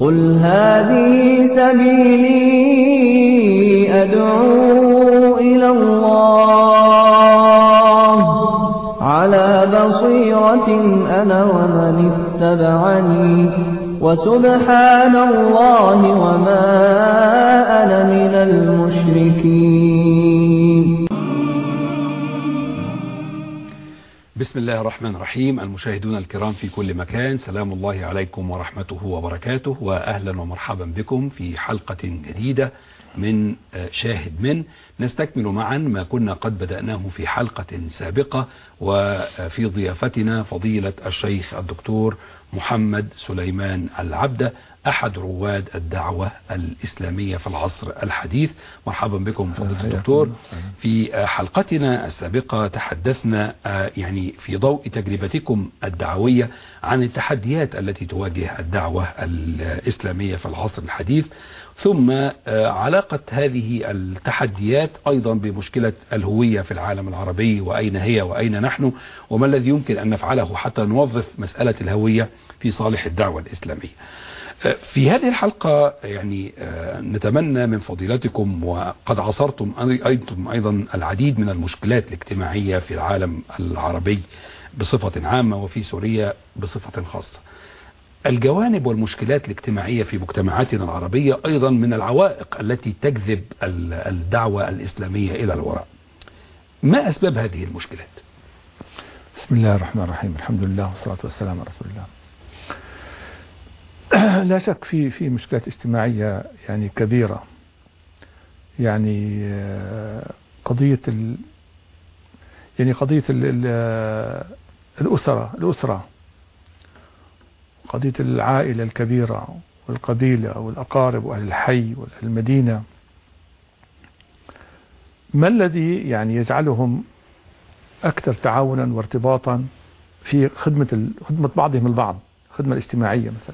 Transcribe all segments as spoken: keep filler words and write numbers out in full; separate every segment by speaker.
Speaker 1: قل هذه سبيلي أدعو إلى الله على بصيرة أنا ومن اتبعني وسبحان الله وما أنا من المشركين.
Speaker 2: بسم الله الرحمن الرحيم. المشاهدون الكرام في كل مكان، سلام الله عليكم ورحمته وبركاته، وأهلا ومرحبا بكم في حلقة جديدة من شاهد من نستكمل معا ما كنا قد بدأناه في حلقة سابقة، وفي ضيافتنا فضيلة الشيخ الدكتور محمد سليمان العبدة، أحد رواد الدعوة الإسلامية في العصر الحديث. مرحبا بكم فضيلة الدكتور. في حلقتنا السابقة تحدثنا يعني في ضوء تجربتكم الدعوية عن التحديات التي تواجه الدعوة الإسلامية في العصر الحديث، ثم علاقة هذه التحديات أيضا بمشكلة الهوية في العالم العربي، وأين هي وأين نحن، وما الذي يمكن أن نفعله حتى نوظف مسألة الهوية في صالح الدعوة الإسلامية. في هذه الحلقة يعني نتمنى من فضيلتكم، وقد عصرتم أيضا أيضا العديد من المشكلات الاجتماعية في العالم العربي بصفة عامة وفي سوريا بصفة خاصة، الجوانب والمشكلات الاجتماعية في مجتمعاتنا العربية أيضا من العوائق التي تجذب الدعوة الإسلامية إلى الوراء. ما أسباب هذه المشكلات؟
Speaker 3: بسم الله الرحمن الرحيم، الحمد لله والصلاة والسلام على رسول الله. لا شك في في مشكلات اجتماعية يعني كبيرة، يعني قضية ال يعني قضية ال ال الأسرة الأسرة قضية العائلة الكبيرة والقبيلة والأقارب وأهل الحي وأهل المدينة، ما الذي يعني يجعلهم أكثر تعاونا وارتباطا في خدمة خدمة بعضهم البعض، خدمة الاجتماعية مثلا؟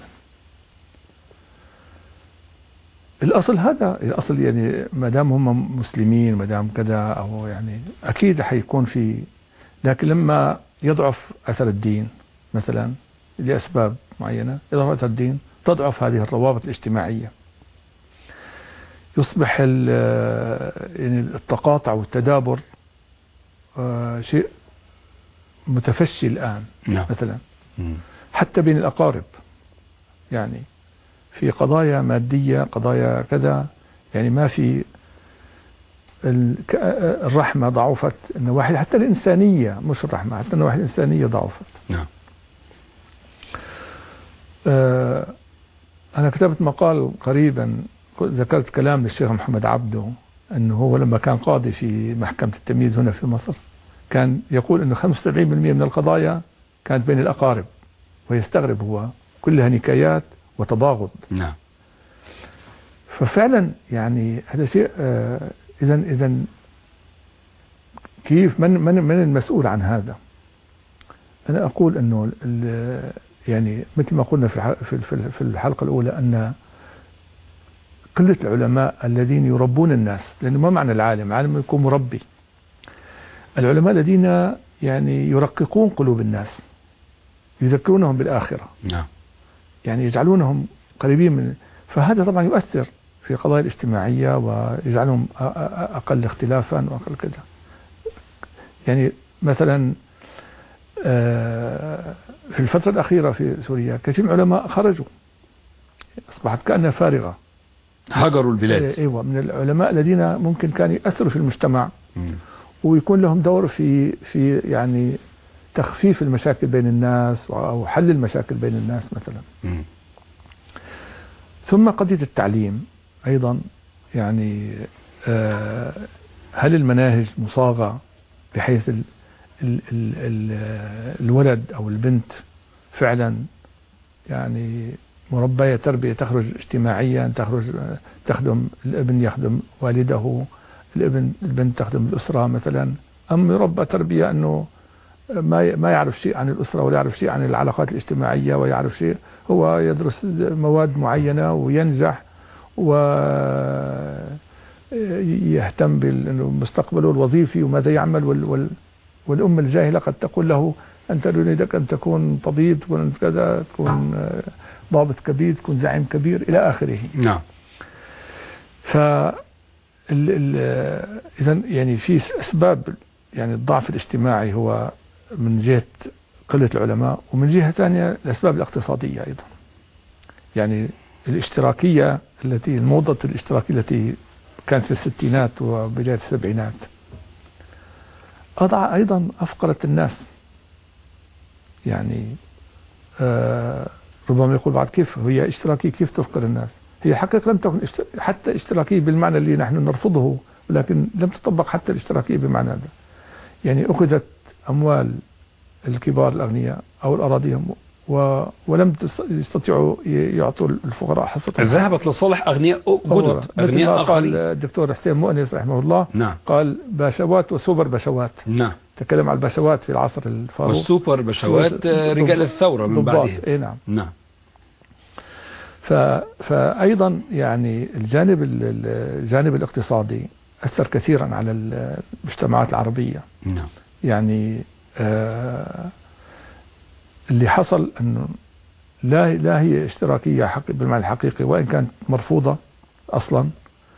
Speaker 3: الأصل هذا الأصل، يعني ما دام هم مسلمين، ما دام كذا، أو يعني أكيد حيكون في، لكن لما يضعف أثر الدين مثلا لأسباب معينة، يضعف أثر الدين تضعف هذه الروابط الاجتماعية، يصبح يعني التقاطع والتدابر شيء متفشي الآن. نعم. مثلا حتى بين الأقارب، يعني في قضايا مادية، قضايا كذا، يعني ما في الرحمة ضعفت النواحي، حتى الإنسانية، مش الرحمة، حتى النواحي الإنسانية ضعفت. نعم. آه أنا كتبت مقال قريبا ذكرت كلام للشيخ محمد عبده، أنه هو لما كان قاضي في محكمة التمييز هنا في مصر كان يقول أنه خمسة وسبعين بالمئة من القضايا كانت بين الأقارب، ويستغرب هو كلها نكايات وتباغض. نعم. ففعلا يعني هذا شيء، إذا آه إذا كيف من من من المسؤول عن هذا؟ أنا أقول أنه يعني مثل ما قلنا في في في الحلقة الأولى أن قلة العلماء الذين يربون الناس، لأنه ما معنى العالم؟ العالم يكون مربي. العلماء الذين يعني يرققون قلوب الناس، يذكرونهم بالآخرة. نعم. يعني يجعلونهم قريبين من، فهذا طبعا يؤثر في قضايا الاجتماعية ويجعلهم أقل اختلافا وأقل كذا. يعني مثلا في الفترة الأخيرة في سوريا كثير من العلماء خرجوا، أصبحت كأنها فارغة، هاجروا البلاد. أيوة، من العلماء الذين ممكن كانوا يأثروا في المجتمع م. ويكون لهم دور في في يعني تخفيف المشاكل بين الناس أو حل المشاكل بين الناس مثلا. م. ثم قضية التعليم أيضا، يعني آه هل المناهج مصاغة بحيث ال ال ال ال الولد أو البنت فعلا يعني مربية تربية تخرج اجتماعيا، تخرج تخدم الابن يخدم والده، الابن البنت تخدم الأسرة مثلا، أم يربى تربية أنه ما ما يعرف شيء عن الأسرة ولا يعرف شيء عن العلاقات الاجتماعية ويعرف شيء، هو يدرس مواد معينة وينجح ويهتم بالمستقبل الوظيفي وماذا يعمل، وال وال والأم الجاهلة قد تقول له أنت نريدك أن تكون طبيب، تكون كذا، تكون ضابط كبير، تكون زعيم كبير إلى آخره.
Speaker 2: نعم.
Speaker 3: ف إذا يعني في أسباب، يعني الضعف الاجتماعي هو من جهة قلة العلماء، ومن جهة ثانية الأسباب الاقتصادية أيضا. يعني الاشتراكية التي الموضة الاشتراكية التي كانت في الستينات وبداية السبعينات أضع أيضا أفقرت الناس. يعني آه ربما يقول بعض كيف هي اشتراكية، كيف تفقر الناس؟ هي حقيقة لم تكن حتى اشتراكية بالمعنى اللي نحن نرفضه، ولكن لم تطبق حتى الاشتراكية بمعنى هذا. يعني أخذت أموال الكبار الأغنياء أو الأراضي و... ولم يستطيعوا يعطوا الفقراء حصتهم.
Speaker 2: ذهبت لصالح أغنياء جدد، أغنياء
Speaker 3: آخرين. قال الدكتور حسين مؤنس رحمه الله،
Speaker 2: نعم.
Speaker 3: قال باشوات وسوبر باشوات.
Speaker 2: نعم.
Speaker 3: تكلم عن الباشوات في العصر الفاروق،
Speaker 2: والسوبر باشوات رجال الثورة من بعده.
Speaker 3: إيه نعم.
Speaker 2: نعم.
Speaker 3: ف... فأيضا يعني الجانب الجانب الاقتصادي أثر كثيرا على المجتمعات العربية.
Speaker 2: نعم.
Speaker 3: يعني آه اللي حصل أنه لا لا هي اشتراكية حق بالمعنى الحقيقي، وإن كانت مرفوضة أصلا،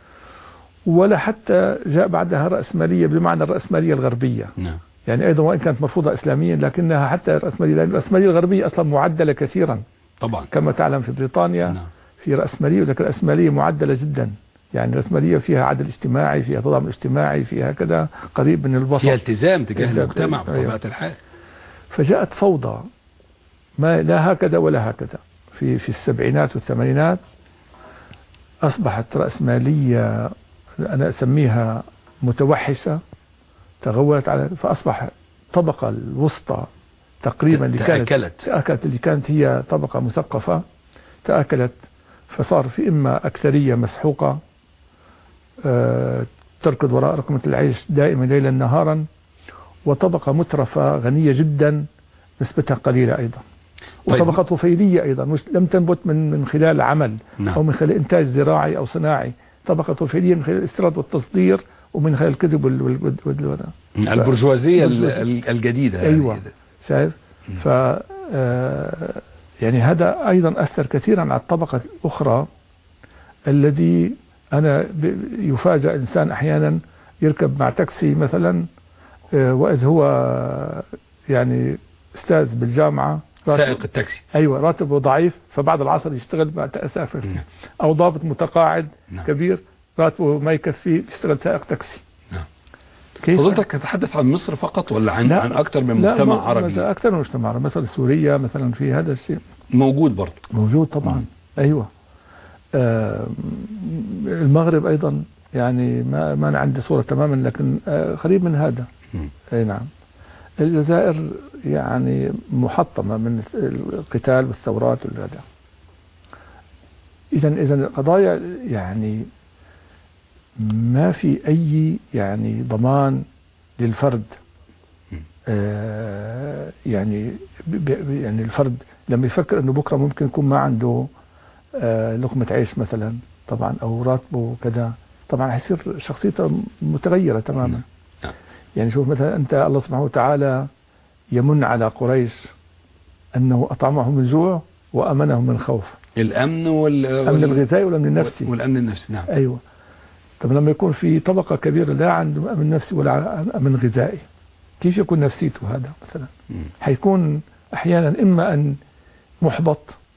Speaker 3: ولا حتى جاء بعدها رأسمالية بمعنى الرأسمالية الغربية.
Speaker 2: نعم.
Speaker 3: يعني أيضا وإن كانت مرفوضة إسلاميا، لكنها حتى الرأسمالية الرأسمالية الغربية أصلا معدلة كثيرا
Speaker 2: طبعا،
Speaker 3: كما تعلم في بريطانيا.
Speaker 2: نعم.
Speaker 3: في رأسمالية، ولكن الرأسمالية معدلة جدا. يعني الرأسمالية فيها عدل اجتماعي، فيها تضامن اجتماعي، فيها كذا قريب من الوسط،
Speaker 2: فيها التزام تجاه المجتمع بطبيعة الحال.
Speaker 3: فجاءت فوضى، ما لا هكذا ولا هكذا. في في السبعينات والثمانينات أصبحت رأسمالية أنا أسميها متوحشة، تغولت على، فأصبح الطبقة الوسطى تقريبا اللي كانت تأكلت اللي كانت هي طبقة مثقفة تأكلت، فصار في إما أكثرية مسحوقة أه تركض وراء رقمة العيش دائما ليلا نهارا، وطبقة مترفة غنية جدا نسبتها قليلة أيضا. طيب. وطبقة طفيلية أيضا مش لم تنبت من من خلال عمل. نعم. أو من خلال إنتاج زراعي أو صناعي، طبقة طفيلية من خلال الاستيراد والتصدير ومن خلال الكذب وال وال
Speaker 2: البرجوازية الجديدة.
Speaker 3: أيوة شايف. ف يعني هذا أيضا أثر كثيرا على الطبقة الأخرى، الذي أنا يفاجأ إنسان أحيانا يركب مع تاكسي مثلا، وإذ هو يعني أستاذ بالجامعة،
Speaker 2: سائق التاكسي،
Speaker 3: أيوة راتبه ضعيف، فبعد العصر يشتغل مع سائق. نعم. أو ضابط متقاعد. نعم. كبير راتبه ما يكفي يشتغل سائق تاكسي.
Speaker 2: نعم. فضلتك تتحدث عن مصر فقط ولا عن عن أكثر من مجتمع لا عربي؟
Speaker 3: أكثر من مجتمع، مثلا سوريا مثلا في هذا الشيء
Speaker 2: موجود برضه.
Speaker 3: موجود طبعا. م. أيوة. آه المغرب أيضا، يعني ما ما أنا عندي صورة تماما، لكن آه قريب من هذا. أي نعم. الجزائر يعني محطمة من القتال والثورات والهذا. إذا إذا القضايا يعني ما في أي يعني ضمان للفرد. آه يعني يعني الفرد لما يفكر إنه بكرة ممكن يكون ما عنده آه لقمة عيش مثلا، طبعا أو راتبه كذا، طبعا هيصير شخصيته متغيرة تماما. يعني شوف مثلا أنت الله سبحانه وتعالى يمن على قريش أنه أطعمهم من جوع وأمنهم من خوف.
Speaker 2: الأمن وال...
Speaker 3: الأمن الغذائي والأمن النفسي.
Speaker 2: والأمن النفسي. نعم.
Speaker 3: أيوة. طب لما يكون في طبقة كبيرة لا عنده أمن نفسي ولا أمن غذائي، كيف يكون نفسيته هذا مثلا؟ م. حيكون أحيانا إما أن محبط،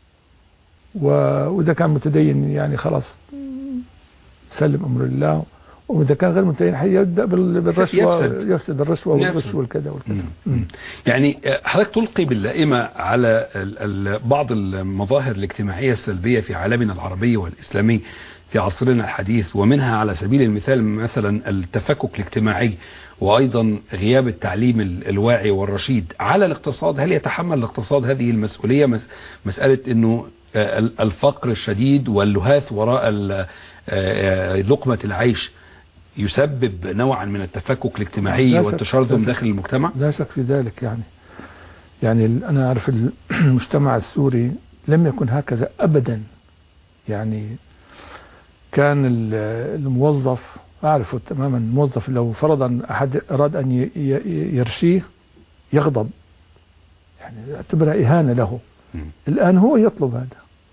Speaker 3: وإذا كان متدين يعني خلاص سلم أمر الله، وإذا كان غير متدين حيبدأ بالرشوة، يفسد, يفسد الرشوة والغش والكذا والكذا.
Speaker 2: يعني حضرتك تلقي باللائمة على بعض المظاهر الاجتماعية السلبية في عالمنا العربي والإسلامي في عصرنا الحديث، ومنها على سبيل المثال مثلا التفكك الاجتماعي، وأيضا غياب التعليم الواعي والرشيد على الاقتصاد. هل يتحمل الاقتصاد هذه المسؤولية؟ مسألة أنه الفقر الشديد واللهاث وراء لقمة العيش يسبب نوعا من التفكك الاجتماعي والتشرذم داخل المجتمع؟
Speaker 3: لا شك في ذلك. يعني يعني أنا أعرف المجتمع السوري لم يكن هكذا أبدا. يعني كان الموظف أعرفه تماما، الموظف لو فرضا أحد أراد أن يرشيه يغضب، يعني اعتبرها إهانة له. م. الآن هو يطلب هذا،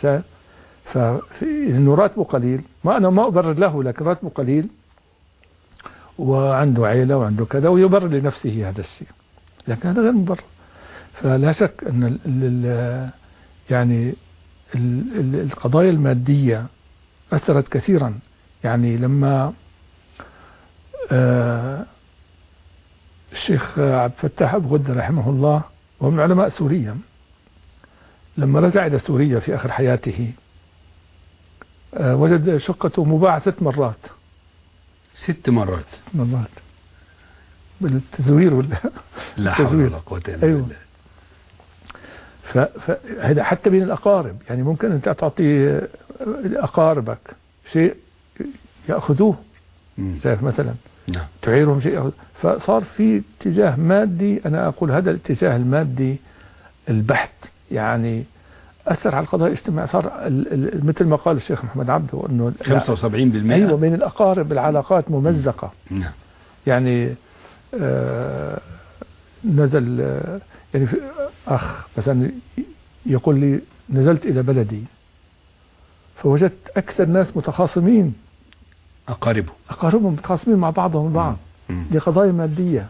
Speaker 3: شايف؟ فإنه راتبه قليل، ما أنا ما أبرر له، لكن راتبه قليل وعنده عيلة وعنده كذا ويبرر لنفسه هذا الشيء، لكن هذا غير مبرر. فلا شك أن ال ال يعني ال ال القضايا المادية أثرت كثيرا. يعني لما آه الشيخ عبد الفتاح أبو غدة رحمه الله وهو من علماء سوريا، لما رجع إلى سوريا في آخر حياته آه وجد شقته مباعة ست مرات
Speaker 2: ست مرات
Speaker 3: ست مرات بالتزوير ولا
Speaker 2: لا حول ولا قوة إلا بالله.
Speaker 3: فهذا حتى بين الأقارب، يعني ممكن أنت تعطي أقاربك شيء يأخذوه، شايف مثلا
Speaker 2: نعم.
Speaker 3: تعيرهم شيء، فصار في اتجاه مادي. أنا أقول هذا الاتجاه المادي البحت يعني أثر على القضايا الاجتماعية. صار مثل ما قال الشيخ محمد عبده أنه
Speaker 2: خمسة وسبعين بالمئة
Speaker 3: أيوة من الأقارب العلاقات ممزقة.
Speaker 2: نعم.
Speaker 3: يعني آه نزل آه يعني في أخ مثلا يقول لي نزلت إلى بلدي فوجدت أكثر ناس متخاصمين،
Speaker 2: أقاربه
Speaker 3: أقاربهم متخاصمين مع بعضهم البعض لقضايا مادية.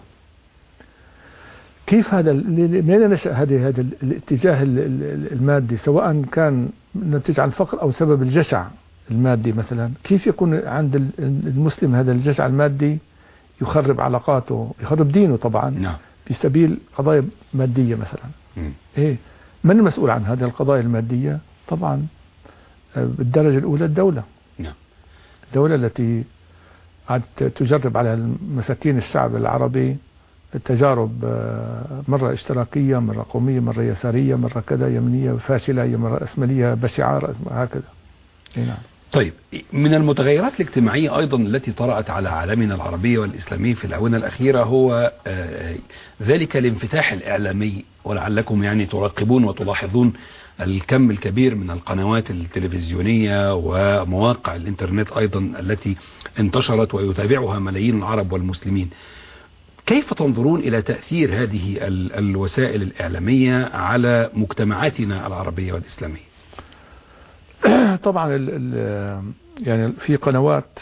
Speaker 3: كيف هذا منين نشأ هذا هذا الاتجاه المادي، سواء كان نتيجة عن الفقر أو سبب الجشع المادي مثلا؟ كيف يكون عند المسلم هذا الجشع المادي يخرب علاقاته، يخرب دينه طبعا
Speaker 2: نعم.
Speaker 3: في سبيل قضايا مادية مثلا؟
Speaker 2: مم.
Speaker 3: إيه من المسؤول عن هذه القضايا المادية؟ طبعا بالدرجة الأولى الدولة.
Speaker 2: نعم.
Speaker 3: الدولة التي قد تجرب على مساكين الشعب العربي التجارب، مرة اشتراكية، مرة قومية، مرة يسارية، مرة كذا يمنية فاشلة، مرة أسملية بشعة، هكذا. نعم.
Speaker 2: طيب، من المتغيرات الاجتماعية أيضا التي طرأت على عالمنا العربي والإسلامي في الآونة الأخيرة هو ذلك الانفتاح الإعلامي، ولعلكم يعني تراقبون وتلاحظون الكم الكبير من القنوات التلفزيونية ومواقع الإنترنت أيضا التي انتشرت ويتابعها ملايين العرب والمسلمين. كيف تنظرون إلى تأثير هذه الوسائل الإعلامية على مجتمعاتنا العربية والإسلامية؟
Speaker 3: طبعا ال ال يعني في قنوات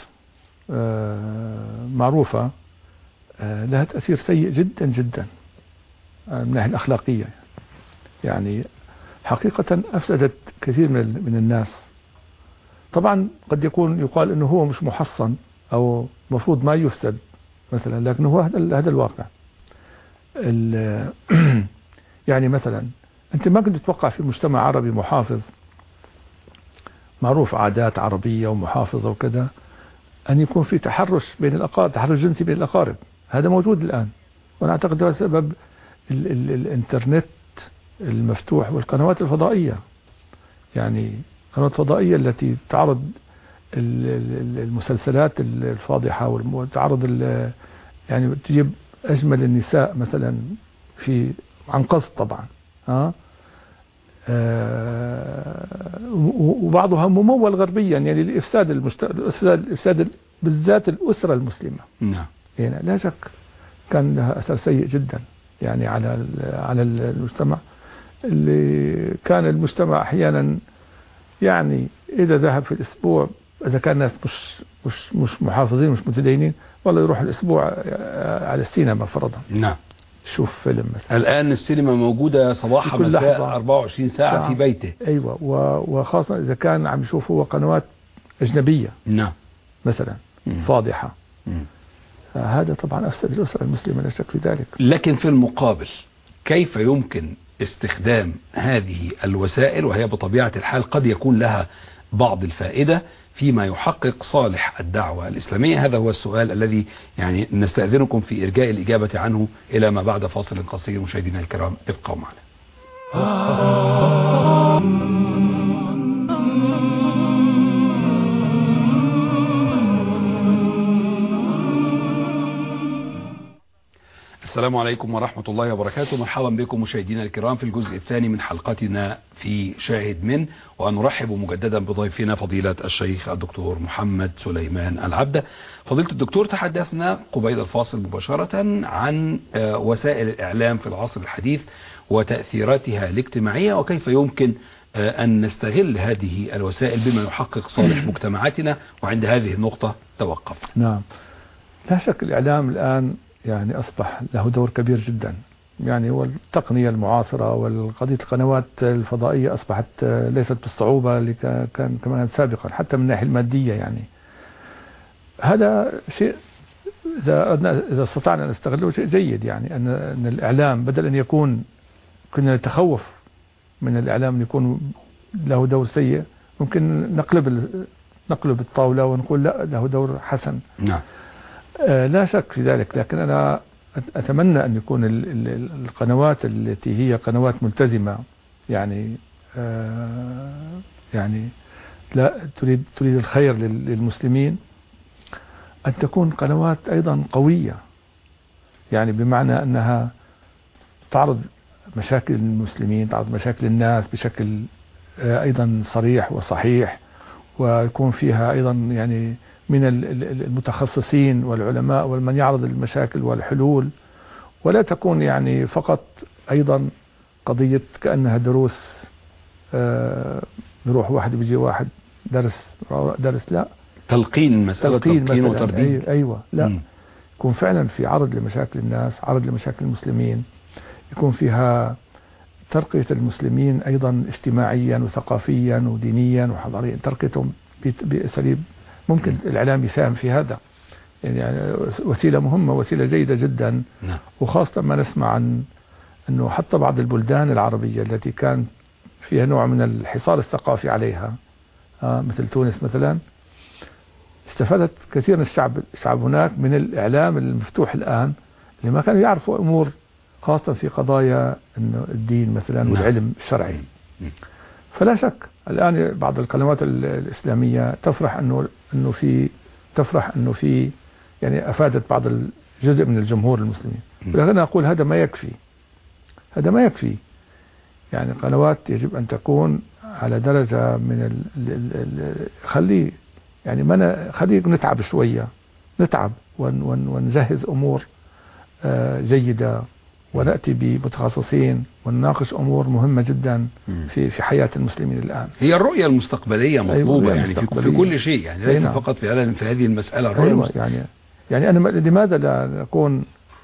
Speaker 3: معروفة لها تأثير سيء جدا جدا من الناحية الأخلاقية، يعني حقيقة أفسدت كثير من من الناس. طبعا قد يكون يقال إنه هو مش محصن أو مفروض ما يفسد مثلا، لكن هو هذا هذا الواقع. يعني مثلا أنت ما كنت تتوقع في مجتمع عربي محافظ معروف عادات عربية ومحافظة وكذا أن يكون في تحرش بين الأقارب، تحرش جنسي بين الأقارب. هذا موجود الآن، وأنا أعتقد هذا سبب ال ال الإنترنت المفتوح والقنوات الفضائية. يعني قنوات فضائية التي تعرض المسلسلات الفاضحة وتعرض يعني تجيب أجمل النساء مثلا في عن قصد طبعا، ها آه وبعضها ممول غربيا يعني لإفساد المجت... الإفساد بالذات الأسرة المسلمة.
Speaker 2: نعم.
Speaker 3: يعني لا شك كان لها أثر سيء جدا يعني على على المجتمع، اللي كان المجتمع أحيانا يعني إذا ذهب في الأسبوع، إذا كان الناس مش مش مش محافظين مش متدينين، والله يروح الأسبوع على السينما فرضا.
Speaker 2: نعم.
Speaker 3: شوف فيلم مثلا.
Speaker 2: الآن السينما موجودة صباحا مساء أربعة وعشرين ساعة, ساعة في بيته.
Speaker 3: أيوة، وخاصة إذا كان عم يشوف هو قنوات أجنبية.
Speaker 2: نعم.
Speaker 3: مثلا مم. فاضحة. مم. هذا طبعا أفسد الأسرة المسلمة لا شك في ذلك.
Speaker 2: لكن في المقابل كيف يمكن استخدام هذه الوسائل، وهي بطبيعة الحال قد يكون لها بعض الفائدة فيما يحقق صالح الدعوة الإسلامية؟ هذا هو السؤال الذي يعني نستأذنكم في إرجاء الإجابة عنه إلى ما بعد فاصل قصير. مشاهدينا الكرام ابقوا معنا. السلام عليكم ورحمة الله وبركاته. مرحبا بكم مشاهدينا الكرام في الجزء الثاني من حلقتنا في شاهد من، ونرحب مجددا بضيفنا فضيلة الشيخ الدكتور محمد سليمان العبدة. فضيلة الدكتور، تحدثنا قبيل الفاصل مباشرة عن وسائل الإعلام في العصر الحديث وتأثيراتها الاجتماعية، وكيف يمكن أن نستغل هذه الوسائل بما يحقق صالح مجتمعاتنا، وعند هذه النقطة توقف.
Speaker 3: نعم، لا شك الإعلام الآن يعني أصبح له دور كبير جدا، يعني والتقنية المعاصرة والقضية القنوات الفضائية أصبحت ليست بالصعوبة اللي كان كمان سابقا حتى من الناحية المادية. يعني هذا شيء إذا إذا استطعنا أن نستغله شيء جيد، يعني أن أن الإعلام بدل أن يكون كنا نتخوف من الإعلام أن يكون له دور سيء، ممكن نقلب نقلب الطاولة ونقول لا، له دور حسن.
Speaker 2: نعم.
Speaker 3: آه لا شك في ذلك، لكن أنا أتمنى أن يكون القنوات التي هي قنوات ملتزمة، يعني آه يعني لا تريد تريد الخير للمسلمين، أن تكون قنوات أيضا قوية، يعني بمعنى أنها تعرض مشاكل المسلمين، تعرض مشاكل الناس بشكل آه أيضا صريح وصحيح، ويكون فيها أيضا يعني من المتخصصين والعلماء ومن يعرض المشاكل والحلول، ولا تكون يعني فقط أيضا قضية كأنها دروس آه بيروح واحد بيجي واحد درس درس لا،
Speaker 2: تلقين مسألة
Speaker 3: تلقين,
Speaker 2: تلقين وترديد.
Speaker 3: أيوة لا
Speaker 2: م.
Speaker 3: يكون فعلا في عرض لمشاكل الناس، عرض لمشاكل المسلمين، يكون فيها ترقية المسلمين أيضا اجتماعيا وثقافيا ودينيا وحضاريا، ترقيتهم بأساليب ممكن الإعلام يساهم في هذا، يعني وسيلة مهمة، وسيلة جيدة جدا.
Speaker 2: نعم.
Speaker 3: وخاصة ما نسمع عن أنه حتى بعض البلدان العربية التي كان فيها نوع من الحصار الثقافي عليها، آه مثل تونس مثلا، استفادت كثير من الشعب الشعب هناك من الإعلام المفتوح الآن، اللي ما كانوا يعرفوا أمور خاصة في قضايا إنه الدين مثلا والعلم الشرعي. فلا شك الآن بعض القنوات الإسلامية تفرح إنه إنه في تفرح إنه في يعني أفادت بعض الجزء من الجمهور المسلمين، ولكن أنا أقول هذا ما يكفي، هذا ما يكفي. يعني قنوات يجب أن تكون على درجة من ال ال ال خلي يعني ما خلي نتعب شوية، نتعب ون ون ونجهز أمور آه جيدة، ونأتي بمتخصصين ونناقش أمور مهمة جدا في في حياة المسلمين الآن.
Speaker 2: هي الرؤية المستقبلية مطلوبة. أيوة يعني في كل شيء، يعني ليس
Speaker 3: أيوة.
Speaker 2: فقط في هذا في هذه المسألة الرؤية.
Speaker 3: أيوة يعني يعني أنا لماذا لا نكون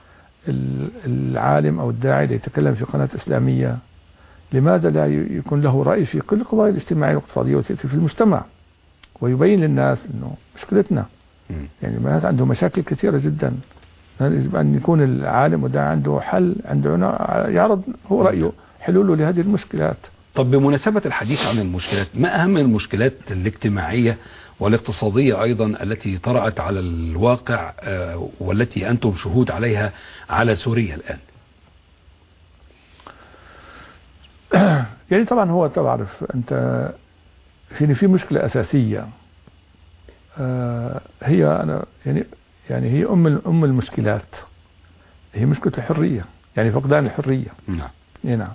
Speaker 3: العالم أو الداعي اللي يتكلم في قناة إسلامية، لماذا لا يكون له رأي في كل القضايا الاجتماعية والاقتصادية في المجتمع، ويبين للناس إنه مشكلتنا، يعني الناس عنده مشاكل كثيرة جدا، يجب أن يكون العالم وده عنده حل، عنده يعرض هو رأيه حلوله لهذه المشكلات.
Speaker 2: طب بمناسبة الحديث عن المشكلات، ما أهم المشكلات الاجتماعية والاقتصادية أيضا التي طرأت على الواقع والتي أنتم شهود عليها على سوريا الآن؟
Speaker 3: يعني طبعا هو تعرف أنت يعني في مشكلة أساسية هي أنا يعني يعني هي أم أم المشكلات، هي مشكلة الحرية، يعني فقدان الحرية.
Speaker 2: نعم.
Speaker 3: نعم.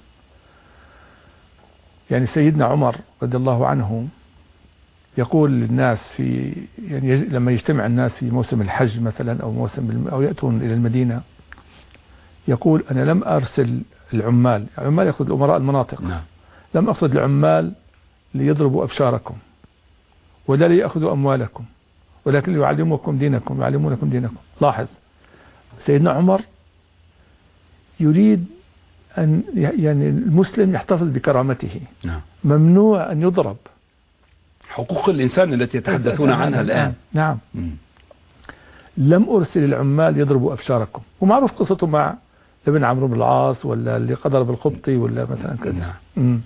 Speaker 3: يعني سيدنا عمر رضي الله عنه يقول للناس في يعني لما يجتمع الناس في موسم الحج مثلا أو موسم أو يأتون إلى المدينة، يقول أنا لم أرسل العمال، العمال يقصد أمراء المناطق.
Speaker 2: نعم.
Speaker 3: لم أقصد العمال ليضربوا أبشاركم ولا ليأخذوا أموالكم، ولكن يعلموكم دينكم، يعلمونكم دينكم. لاحظ سيدنا عمر يريد أن يعني المسلم يحتفظ بكرامته.
Speaker 2: نعم.
Speaker 3: ممنوع أن يضرب.
Speaker 2: حقوق الإنسان التي يتحدثون عنها الآن.
Speaker 3: نعم.
Speaker 2: م.
Speaker 3: لم أرسل العمال يضربوا أبشاركم، ومعروف قصته مع ابن عمرو بن العاص ولا اللي قدر بالقبطي ولا مثلا كذا.
Speaker 2: نعم.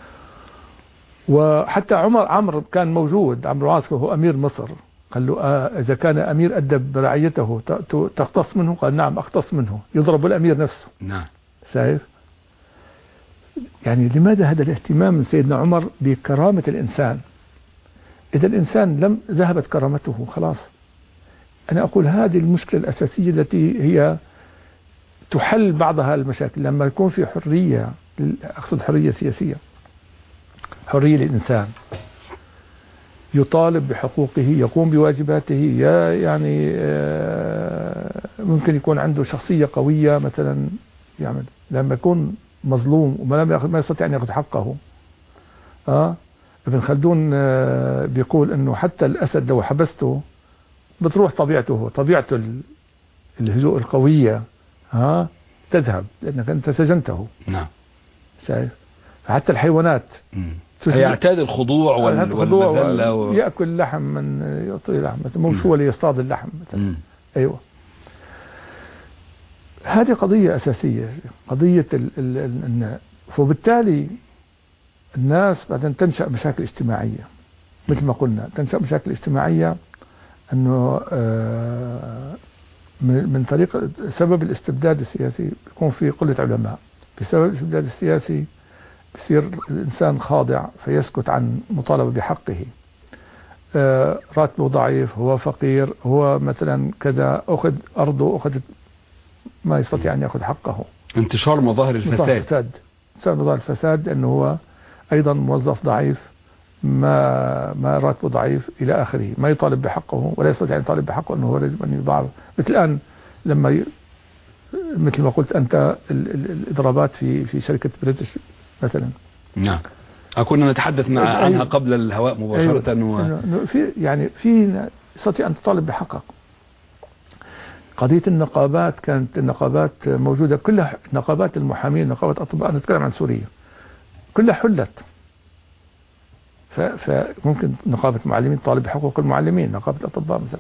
Speaker 3: وحتى عمر عمرو كان موجود، عمرو العاص هو أمير مصر، قال له آه إذا كان أمير أدب رعيته تقتص منه؟ قال نعم أقتص منه، يضرب الأمير نفسه.
Speaker 2: نعم.
Speaker 3: شايف؟ يعني لماذا هذا الاهتمام من سيدنا عمر بكرامة الإنسان؟ إذا الإنسان لم ذهبت كرامته خلاص. أنا أقول هذه المشكلة الأساسية التي هي تحل بعضها المشاكل لما يكون في حرية، أقصد حرية سياسية، حرية للإنسان يطالب بحقوقه، يقوم بواجباته، يعني ممكن يكون عنده شخصية قوية مثلا يعمل. لما يكون مظلوم وما ما يستطيع أن يأخذ حقه، اه ابن خلدون آه بيقول انه حتى الاسد لو حبسته بتروح طبيعته، طبيعته الهدوء القوية ها آه تذهب لانك انت سجنته.
Speaker 2: نعم.
Speaker 3: شايف؟ حتى الحيوانات
Speaker 2: يعتاد الخضوع والمذلة
Speaker 3: و... يأكل لحم من يعطي لحم، مش هو اللي يصطاد اللحم مثلا. أيوة، هذه قضية أساسية، قضية ال... ال... ال... فبالتالي الناس بعدين تنشأ مشاكل اجتماعية مثل ما قلنا، تنشأ مشاكل اجتماعية أنه آه من... من طريق سبب الاستبداد السياسي يكون في قلة علماء، بسبب الاستبداد السياسي يصير الإنسان خاضع فيسكت عن مطالبة بحقه. آه راتبه ضعيف، هو فقير، هو مثلا كذا، أخذ أرضه، أخذ ما يستطيع أن يأخذ حقه.
Speaker 2: انتشار مظاهر الفساد.
Speaker 3: انتشار مظاهر الفساد أنه هو أيضا موظف ضعيف، ما ما راتبه ضعيف إلى آخره، ما يطالب بحقه ولا يستطيع أن يطالب بحقه، أنه هو لازم أن يضاعف. مثل الآن لما ي... مثل ما قلت أنت الإضرابات في في شركة بريتش مثلا.
Speaker 2: نعم. كنا نتحدث مع عنها قبل الهواء مباشرة.
Speaker 3: أيوة. و... في يعني في يستطيع أن تطالب بحقك. قضية النقابات، كانت النقابات موجودة كلها، نقابات المحامين، نقابات الأطباء، نتكلم عن سوريا كلها حلت. ف... فممكن نقابة معلمين تطالب بحقوق المعلمين، نقابة الأطباء مثلا.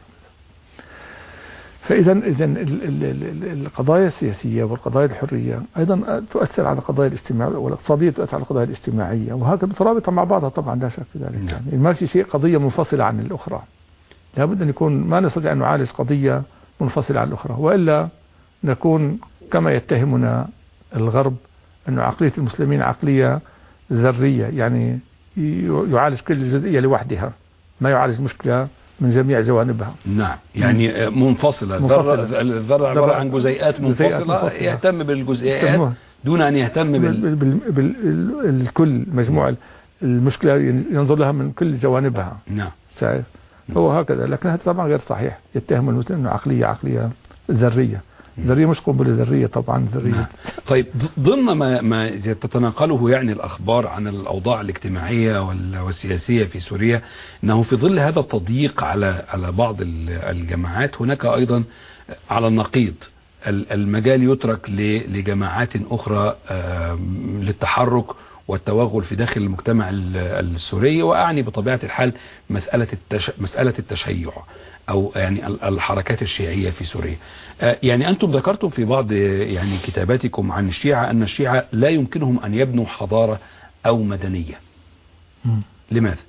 Speaker 3: فإذا إذا القضايا السياسية والقضايا الحرية أيضا تؤثر على القضايا الاجتماعية والاقتصادية، تؤثر على القضايا الاجتماعية، وهذا مترابطة مع بعضها طبعا، لا شك في ذلك. يعني ما في شيء قضية منفصلة عن الأخرى، لابد أن يكون، ما نستطيع أن نعالج قضية منفصلة عن الأخرى، وإلا نكون كما يتهمنا الغرب أن عقلية المسلمين عقلية ذرية، يعني يعالج كل جزئية لوحدها، ما يعالج مشكلة من جميع جوانبها.
Speaker 2: نعم، يعني منفصلة. الذرة الذرة عبارة عن جزيئات منفصلة, منفصلة يهتم بالجزئيات دون أن يهتم بال...
Speaker 3: بالكل، مجموعة المشكلة ينظر لها من كل جوانبها.
Speaker 2: نعم.
Speaker 3: شايف؟ هو هكذا، لكن هذا طبعا غير صحيح. يتهم المسلم أنه عقلية عقلية ذرية. ذرية مش قنبلة ذرية طبعا، ذرية.
Speaker 2: نعم. طيب، ضمن ما ما تتناقله يعني الأخبار عن الأوضاع الاجتماعية والسياسية في سوريا، أنه في ظل هذا التضييق على على بعض الجماعات، هناك أيضا على النقيض المجال يترك لجماعات أخرى للتحرك والتوغل في داخل المجتمع السوري، وأعني بطبيعة الحال مسألة التش... مسألة التشيع أو يعني الحركات الشيعية في سوريا. يعني أنتم ذكرتم في بعض يعني كتاباتكم عن الشيعة أن الشيعة لا يمكنهم أن يبنوا حضارة أو مدنية. م. لماذا؟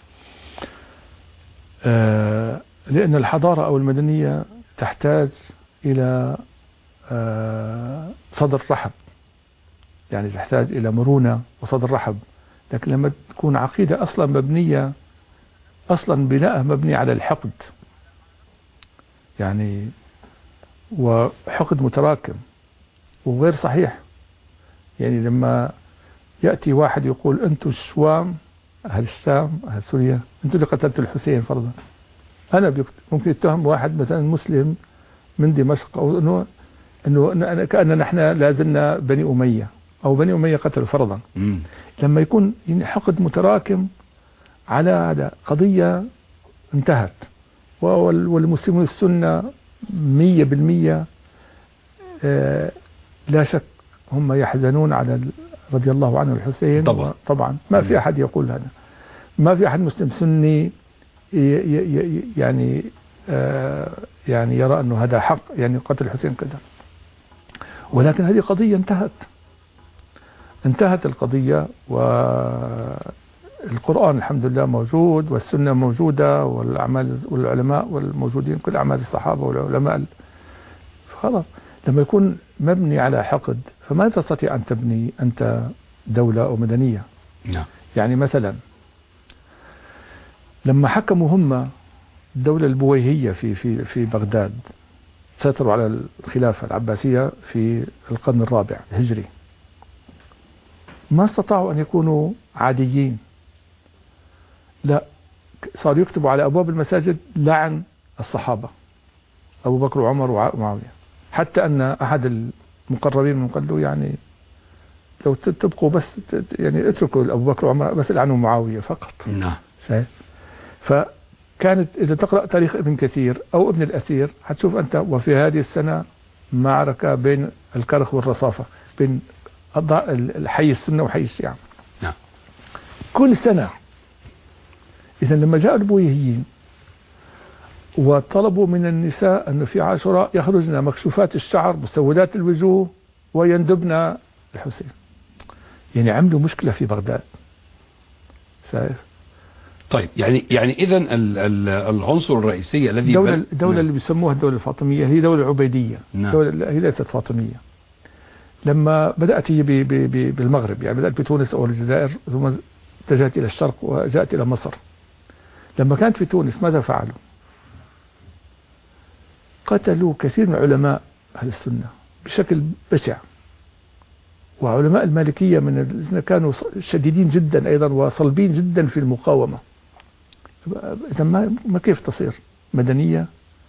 Speaker 3: آه لأن الحضارة أو المدنية تحتاج إلى آه صدر رحب، يعني تحتاج إلى مرونة وصدر رحب. لكن لما تكون عقيدة أصلا مبنية، أصلا بناءها مبني على الحقد، يعني وحقد متراكم وغير صحيح. يعني لما يأتي واحد يقول أنتم الشوام، أهل الشام، أهل سوريا، أنتم اللي قتلتوا الحسين فرضا، أنا ممكن يتهم واحد مثلا مسلم من دمشق أو أنه أنه كأننا نحن لازلنا بني أمية أو بني أمية قتلوا فرضا. م. لما يكون حقد متراكم على هذا قضية انتهت، والمسلمون السنة مية بالمية لا شك هم يحزنون على رضي الله عنه الحسين
Speaker 2: طبعا,
Speaker 3: طبعا ما في أحد يقول هذا، ما في أحد مسلم سني يعني يعني يرى أنه هذا حق، يعني قتل الحسين كذا. ولكن هذه قضية انتهت انتهت القضية، والقرآن الحمد لله موجود، والسنة موجودة، والأعمال والعلماء والموجودين، كل أعمال الصحابة والعلماء. خلاص، لما يكون مبني على حقد فما تستطيع أن تبني أنت دولة أو مدنية.
Speaker 2: نعم.
Speaker 3: يعني مثلا لما حكموا هم الدولة البويهية في في في بغداد، سيطروا على الخلافة العباسية في القرن الرابع الهجري، ما استطاعوا أن يكونوا عاديين، لا، صاروا يكتبوا على أبواب المساجد لعن الصحابة أبو بكر وعمر ومعاوية، حتى أن أحد المقربين من قال له يعني لو تبقوا بس يعني اتركوا أبو بكر وعمر بس العنوا معاوية فقط.
Speaker 2: نعم.
Speaker 3: فكانت إذا تقرأ تاريخ ابن كثير أو ابن الأثير هتشوف أنت وفي هذه السنة معركة بين الكرخ والرصافة، بين الحي السنة وحي الشيعة.
Speaker 2: نعم.
Speaker 3: كل سنة. إذا لما جاء البويهيين وطلبوا من النساء أنه في عاشوراء يخرجن مكشوفات الشعر مسودات الوجوه ويندبن الحسين، يعني عملوا مشكلة في بغداد. شايف؟
Speaker 2: طيب يعني يعني إذا العنصر الرئيسي الذي
Speaker 3: الدولة, الدولة اللي بيسموها الدولة الفاطمية هي دولة عبيدية.
Speaker 2: نعم.
Speaker 3: دولة هي ليست فاطمية. لما بدأت هي بالمغرب، يعني بدأت بتونس أو الجزائر ثم اتجهت إلى الشرق وجاءت إلى مصر. لما كانت في تونس ماذا فعلوا؟ قتلوا كثير من علماء أهل السنة بشكل بشع، وعلماء المالكية من الذين كانوا شديدين جدا أيضا وصلبين جدا في المقاومة. إذا ما ما كيف تصير مدنية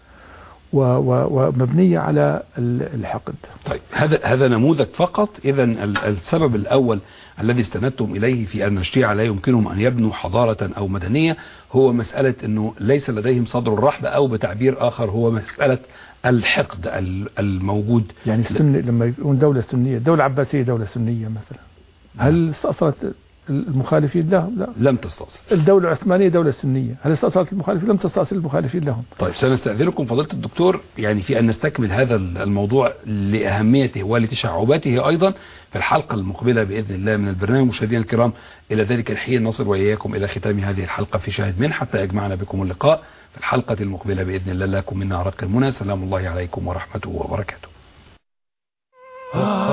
Speaker 3: ومبنية على الحقد؟
Speaker 2: طيب هذا هذا نموذج فقط. إذا السبب الأول الذي استندتم إليه في أن الشيعة لا يمكنهم أن يبنوا حضارة أو مدنية هو مسألة أنه ليس لديهم صدر الرحب، أو بتعبير آخر هو مسألة الحقد الموجود.
Speaker 3: يعني السنة لما يكون دولة سنية، الدولة العباسية دولة سنية مثلا، هل استأصلت المخالفين لهم؟ لا،
Speaker 2: لم تستأصل.
Speaker 3: الدولة العثمانية دولة سنية، هل استأصلت المخالفين؟ لم تستأصل المخالفين لهم.
Speaker 2: طيب سنستأذنكم فضيلة الدكتور يعني في أن نستكمل هذا الموضوع لأهميته ولتشعباته أيضا في الحلقة المقبلة بإذن الله من البرنامج. مشاهدينا الكرام، إلى ذلك الحين نصل وإياكم إلى ختام هذه الحلقة في شاهد من، حتى يجمعنا بكم اللقاء في الحلقة المقبلة بإذن الله. لكم منا أرق المنى، سلام الله عليكم ورحمته وبركاته.